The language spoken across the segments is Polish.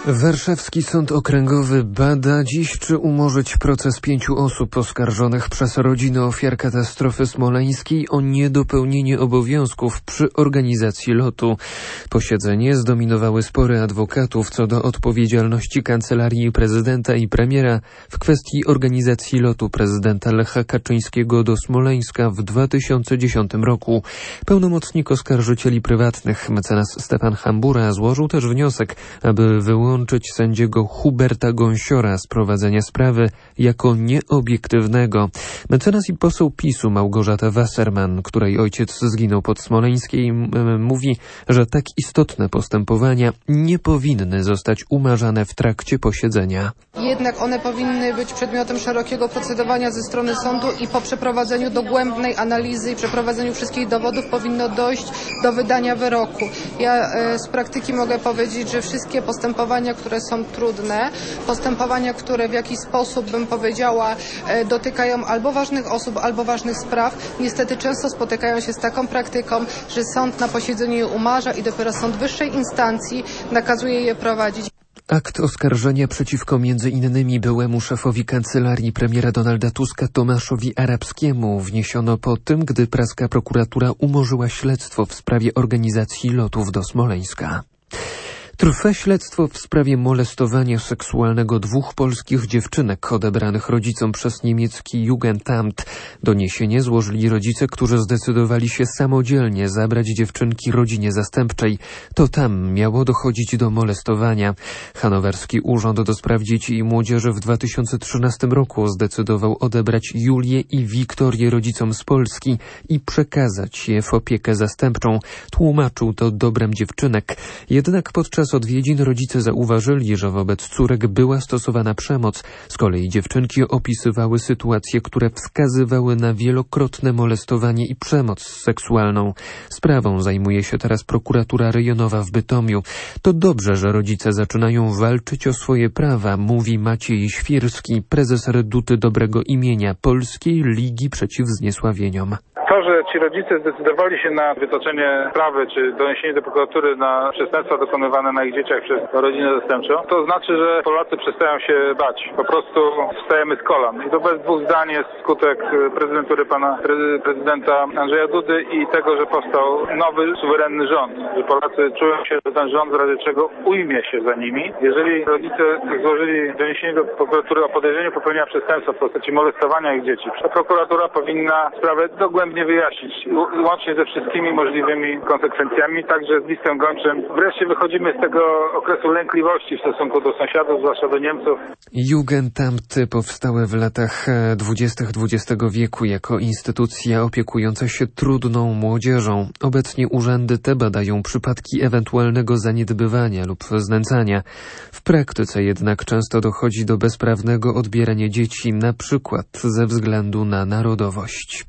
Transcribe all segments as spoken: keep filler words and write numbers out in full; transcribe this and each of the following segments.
Warszawski Sąd Okręgowy bada dziś, czy umorzyć proces pięciu osób oskarżonych przez rodziny ofiar katastrofy smoleńskiej o niedopełnienie obowiązków przy organizacji lotu. Posiedzenie zdominowały spory adwokatów co do odpowiedzialności Kancelarii Prezydenta i Premiera w kwestii organizacji lotu prezydenta Lecha Kaczyńskiego do Smoleńska w dwa tysiące dziesiątym roku. Pełnomocnik oskarżycieli prywatnych, mecenas Stefan Hambura, złożył też wniosek, aby wyłączyć łączyć sędziego Huberta Gąsiora z prowadzenia sprawy jako nieobiektywnego. Mecenas i poseł PiSu Małgorzata Wasserman, której ojciec zginął pod Smoleńskiej, mówi, że tak istotne postępowania nie powinny zostać umarzane w trakcie posiedzenia. Jednak one powinny być przedmiotem szerokiego procedowania ze strony sądu i po przeprowadzeniu dogłębnej analizy i przeprowadzeniu wszystkich dowodów powinno dojść do wydania wyroku. Ja e, z praktyki mogę powiedzieć, że wszystkie postępowania, które są trudne, postępowania, które w jakiś sposób, bym powiedziała, e, dotykają albo ważnych osób, albo ważnych spraw, niestety często spotykają się z taką praktyką, że sąd na posiedzeniu je umarza i dopiero sąd wyższej instancji nakazuje je prowadzić. Akt oskarżenia przeciwko między innymi byłemu szefowi kancelarii premiera Donalda Tuska Tomaszowi Arabskiemu wniesiono po tym, gdy praska prokuratura umorzyła śledztwo w sprawie organizacji lotów do Smoleńska. Trwa śledztwo w sprawie molestowania seksualnego dwóch polskich dziewczynek odebranych rodzicom przez niemiecki Jugendamt. Doniesienie złożyli rodzice, którzy zdecydowali się samodzielnie zabrać dziewczynki rodzinie zastępczej. To tam miało dochodzić do molestowania. Hanowerski Urząd do Spraw Dzieci i Młodzieży w dwa tysiące trzynastym roku zdecydował odebrać Julię i Wiktorię rodzicom z Polski i przekazać je w opiekę zastępczą. Tłumaczył to dobrem dziewczynek. Jednak podczas odwiedzin rodzice zauważyli, że wobec córek była stosowana przemoc. Z kolei dziewczynki opisywały sytuacje, które wskazywały na wielokrotne molestowanie i przemoc seksualną. Sprawą zajmuje się teraz prokuratura rejonowa w Bytomiu. To dobrze, że rodzice zaczynają walczyć o swoje prawa, mówi Maciej Świrski, prezes Reduty Dobrego Imienia Polskiej Ligi Przeciw Zniesławieniom. To, że ci rodzice zdecydowali się na wytoczenie sprawy czy doniesienie do prokuratury na przestępstwa dokonywane na ich dzieciach przez rodzinę zastępczą, to znaczy, że Polacy przestają się bać. Po prostu wstajemy z kolan. I to bez dwóch zdań jest skutek prezydentury pana prezydenta Andrzeja Dudy i tego, że powstał nowy, suwerenny rząd. Że Polacy czują się, że ten rząd w razie czego ujmie się za nimi. Jeżeli rodzice złożyli doniesienie do prokuratury o podejrzeniu popełnienia przestępstwa w postaci molestowania ich dzieci, to prokuratura powinna sprawę dogłębnie wyjaśnić, łącznie ze wszystkimi możliwymi konsekwencjami, także z listem gończym. Wreszcie wychodzimy z tego okresu lękliwości w stosunku do sąsiadów, zwłaszcza do Niemców. Jugendamty powstałe w latach dwudziestych dwudziestego wieku jako instytucja opiekująca się trudną młodzieżą. Obecnie urzędy te badają przypadki ewentualnego zaniedbywania lub znęcania. W praktyce jednak często dochodzi do bezprawnego odbierania dzieci, na przykład ze względu na narodowość.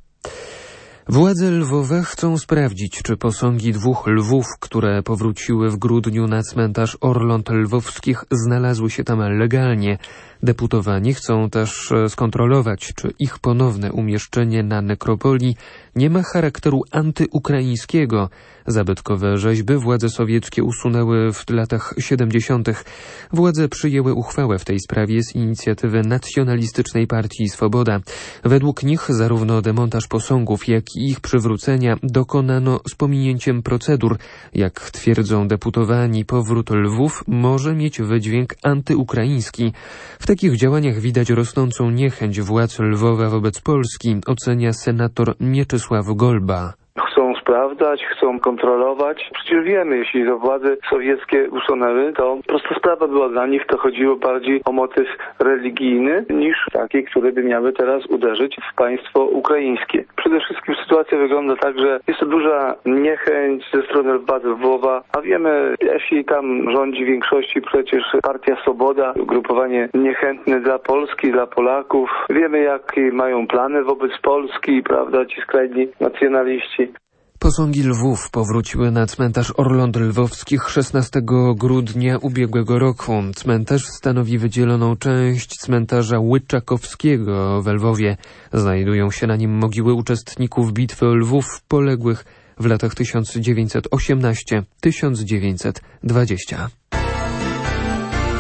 Władze Lwowa chcą sprawdzić, czy posągi dwóch lwów, które powróciły w grudniu na cmentarz Orląt Lwowskich, znalazły się tam legalnie. Deputowani chcą też skontrolować, czy ich ponowne umieszczenie na nekropolii nie ma charakteru antyukraińskiego. Zabytkowe rzeźby władze sowieckie usunęły w latach siedemdziesiątych. Władze przyjęły uchwałę w tej sprawie z inicjatywy nacjonalistycznej partii Swoboda. Według nich zarówno demontaż posągów, jak i ich przywrócenia dokonano z pominięciem procedur. Jak twierdzą deputowani, powrót Lwów może mieć wydźwięk antyukraiński. W takich działaniach widać rosnącą niechęć władz Lwowa wobec Polski, ocenia senator Mieczysław Golba. Chcą sprawdzać, chcą kontrolować. Przecież wiemy, jeśli to władze sowieckie usunęły, to prosta sprawa była dla nich, to chodziło bardziej o motyw religijny niż takie, które by miały teraz uderzyć w państwo ukraińskie. Przede wszystkim sytuacja wygląda tak, że jest to duża niechęć ze strony władz Lwowa, a wiemy, jeśli tam rządzi w większości przecież partia Swoboda, ugrupowanie niechętne dla Polski, dla Polaków. Wiemy, jakie mają plany wobec Polski, prawda, ci skrajni nacjonaliści. Posągi lwów powróciły na cmentarz Orląt Lwowskich szesnastego grudnia ubiegłego roku. Cmentarz stanowi wydzieloną część cmentarza Łyczakowskiego we Lwowie. Znajdują się na nim mogiły uczestników bitwy o Lwów poległych w latach tysiąc dziewięćset osiemnastego do tysiąc dziewięćset dwudziestego.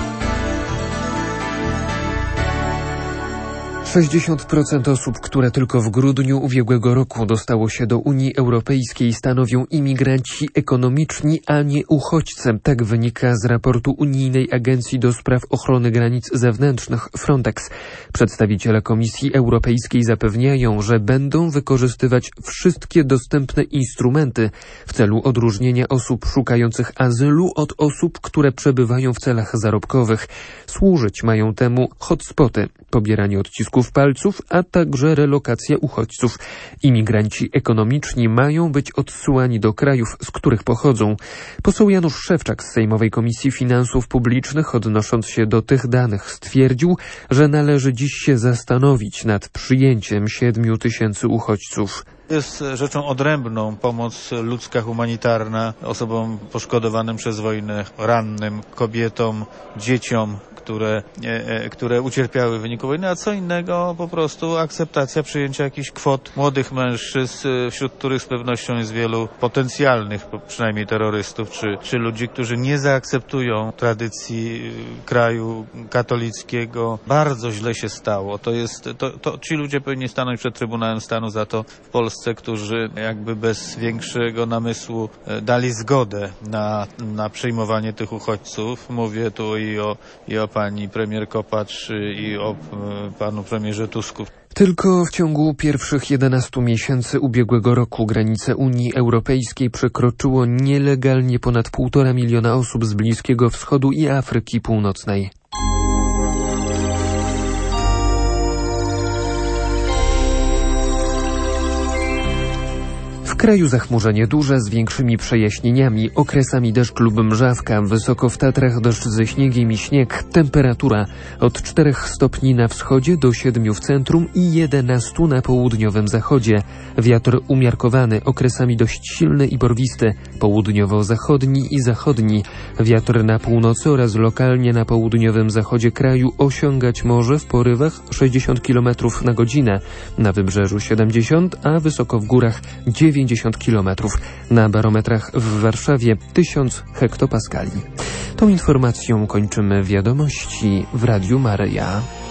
sześćdziesiąt procent osób, które tylko w grudniu ubiegłego roku dostało się do Unii Europejskiej, stanowią imigranci ekonomiczni, a nie uchodźcy. Tak wynika z raportu Unijnej Agencji do Spraw Ochrony Granic Zewnętrznych Frontex. Przedstawiciele Komisji Europejskiej zapewniają, że będą wykorzystywać wszystkie dostępne instrumenty w celu odróżnienia osób szukających azylu od osób, które przebywają w celach zarobkowych. Służyć mają temu hotspoty, pobieranie odcisków palców, a także relokacja uchodźców. Imigranci ekonomiczni mają być odsyłani do krajów, z których pochodzą. Poseł Janusz Szewczak z Sejmowej Komisji Finansów Publicznych, odnosząc się do tych danych, stwierdził, że należy dziś się zastanowić nad przyjęciem siedmiu tysięcy uchodźców. Jest rzeczą odrębną pomoc ludzka, humanitarna osobom poszkodowanym przez wojnę, rannym, kobietom, dzieciom, które, e, które ucierpiały w wyniku wojny, a co innego po prostu akceptacja przyjęcia jakichś kwot młodych mężczyzn, wśród których z pewnością jest wielu potencjalnych, przynajmniej terrorystów, czy, czy ludzi, którzy nie zaakceptują tradycji kraju katolickiego. Bardzo źle się stało. To jest, to, to ci ludzie powinni stanąć przed Trybunałem Stanu za to w Polsce, którzy jakby bez większego namysłu dali zgodę na, na przyjmowanie tych uchodźców. Mówię tu i o, i o pani premier Kopacz, i o panu premierze Tusku. Tylko w ciągu pierwszych jedenastu miesięcy ubiegłego roku granice Unii Europejskiej przekroczyło nielegalnie ponad półtora miliona osób z Bliskiego Wschodu i Afryki Północnej. W kraju zachmurzenie duże z większymi przejaśnieniami, okresami deszcz lub mrzawka, wysoko w Tatrach deszcz ze śniegiem i śnieg, temperatura od czterech stopni na wschodzie do siedmiu w centrum i jedenastu na południowym zachodzie. Wiatr umiarkowany, okresami dość silny i porwisty, południowo-zachodni i zachodni. Wiatr na północy oraz lokalnie na południowym zachodzie kraju osiągać może w porywach sześćdziesiąt kilometrów na godzinę, na wybrzeżu siedemdziesiąt, a wysoko w górach dziewięćdziesiąt kilometrów. Na barometrach w Warszawie tysiąc hektopaskali. Tą informacją kończymy wiadomości w Radiu Maryja.